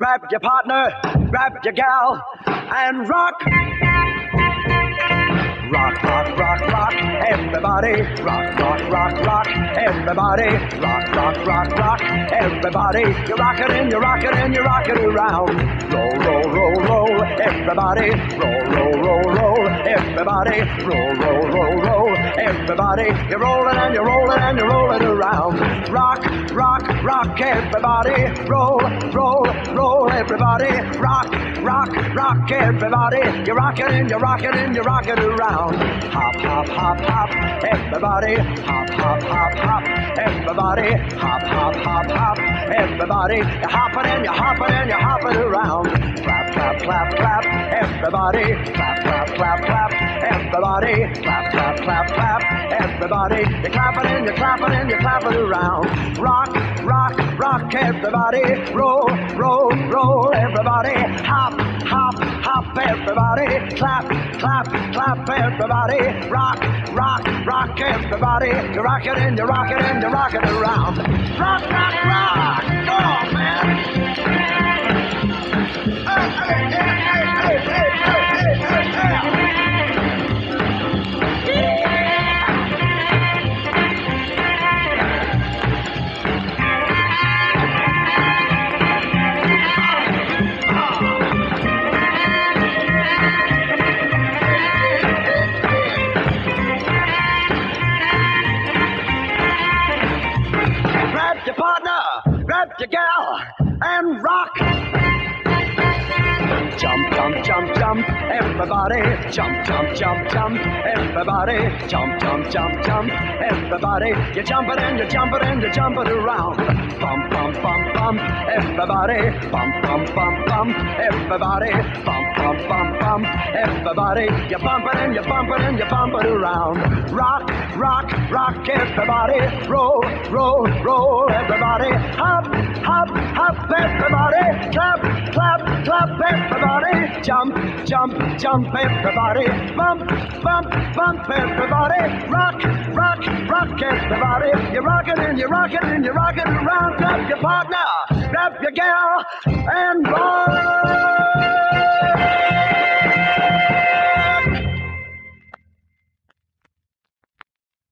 Grab your partner, grab your gal, and rock. Rock, rock, rock, rock, everybody. Rock, rock, rock, rock, everybody. Rock, rock, rock, rock, everybody. You rock it and you rock it and you rock it around. Roll, roll, roll, roll, everybody. Roll, roll, roll, roll, everybody. Roll, roll, roll, roll, everybody. You're rolling and you're rolling and you're rolling around. Rock, rock, rock, everybody. Roll, roll, roll, everybody. Rock, rock, rock, everybody. You rock it and you rock it and you rock it around. Hop, hop, hop, hop, everybody. Hop, hop, hop, hop, everybody. Hop, hop, hop, hop, everybody. You're hopping and you're hopping and you're hopping around. Clap, clap, clap, clap, everybody. Clap, clap, clap, clap, everybody. Clap, clap, clap, clap, everybody. You're clapping and you're clapping and you're clapping around. Rock, rock, rock, everybody. Roll, roll, roll, everybody. Hop, hop, hop, everybody. Clap, clap, clap, everybody. Rock, rock, rock, everybody. You rock it and you rock it and you rock it around. Rock, rock, rock. Go on, man. Hey, hey, hey, hey, hey, hey, hey, hey, your partner, grab your gal, and rock. Jump, jump, jump, jump, everybody. Jump, jump, jump, jump, everybody. Jump, jump, jump, jump, everybody. You're jumping and you're jumping and you're jumping around. Bump, bump, bump, bump, everybody. Bump, bump, bump, bump, everybody. Bump, bump, bump, bump, everybody. You're bumping and you're bumping and you're bumping around. Rock, rock, rock, everybody. Roll, roll, roll, everybody. Hop, hop, hop, everybody. Clap, clap, clap, everybody. Jump, jump, jump, everybody. Bump, bump, bump, everybody. Rock, rock, rock, everybody. You're rocking and you're rocking and you're rocking around. Grab your partner, grab your gal, and roll.